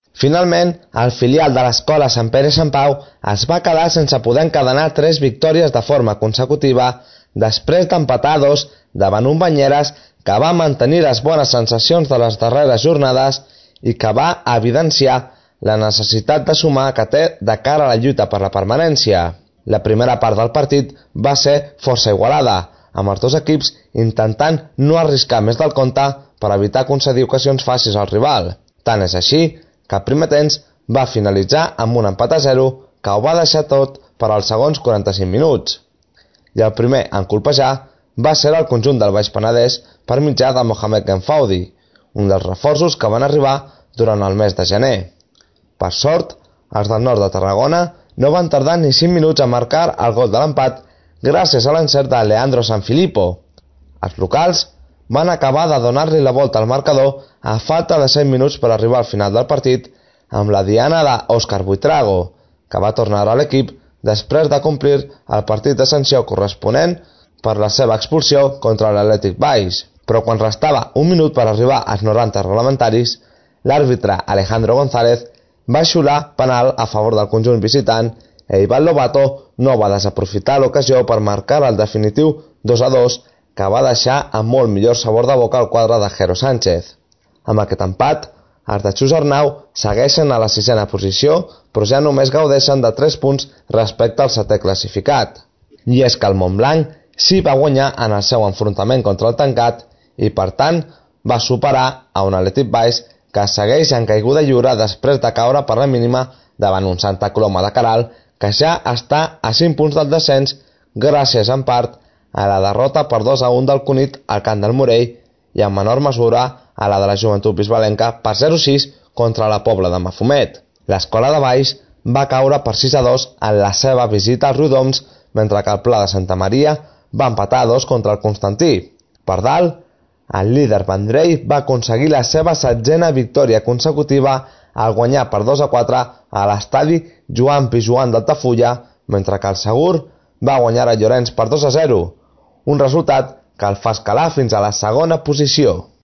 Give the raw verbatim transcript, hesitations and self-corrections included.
Finalment, el filial de l'escola Sant Pere i Sant Pau es va quedar sense poder encadenar tres victòries de forma consecutiva després d'empatar a dos davant un Banyeres que va mantenir les bones sensacions de les darreres jornades i que va evidenciar la necessitat de sumar que té de cara a la lluita per la permanència. La primera part del partit va ser força igualada, amb els dos equips intentant no arriscar més del compte per evitar concedir ocasions fàcils al rival. Tant és així que el primer temps va finalitzar amb un empat a zero que ho va deixar tot per als segons quaranta-cinc minuts. I el primer en colpejar va ser el conjunt del Baix Penedès per mitjà de Mohamed Genfaudi, un dels reforços que van arribar durant el mes de gener. Per sort, els del nord de Tarragona no van tardar ni cinc minuts a marcar el gol de l'empat gràcies a l'encert de Leandro Sanfilippo. Els locals van acabar de donar-li la volta al marcador a falta de set minuts per arribar al final del partit amb la diana d'Òscar Buitrago, que va tornar a l'equip després de complir el partit de sanció corresponent per la seva expulsió contra l'Atlètic Baix. Però quan restava un minut per arribar als noranta reglamentaris, l'àrbitre Alejandro González va xiular penal a favor del conjunt visitant i Ivan Lobato no va desaprofitar l'ocasió per marcar el definitiu dos a dos que va deixar amb molt millor sabor de boca el quadre de Jero Sánchez. Amb aquest empat, els de Xus Arnau segueixen a la sisena posició, però ja només gaudeixen de tres punts respecte al setè classificat. I és que el Montblanc sí va guanyar en el seu enfrontament contra el Tancat i, per tant, va superar a un Atlètic Baix que segueix en caiguda lliure després de caure per la mínima davant un Santa Coloma de Queralt que ja està a cinc punts del descens gràcies en part a la derrota per dos a un del Cunit al Camp del Morell i en menor mesura a la de la Joventut Bisbalenca per zero a sis contra la Pobla de Mafumet. L'escola de Baix va caure per sis a dos en la seva visita als Riudoms, mentre que el Pla de Santa Maria va empatar a dos contra el Constantí. Per dalt, el líder Vendrell va aconseguir la seva setzena victòria consecutiva al guanyar per dos a quatre a l'estadi Joan Pijuan d'Altafulla, mentre que el Segur va guanyar a Llorenç per dos a zero, un resultat que el fa escalar fins a la segona posició.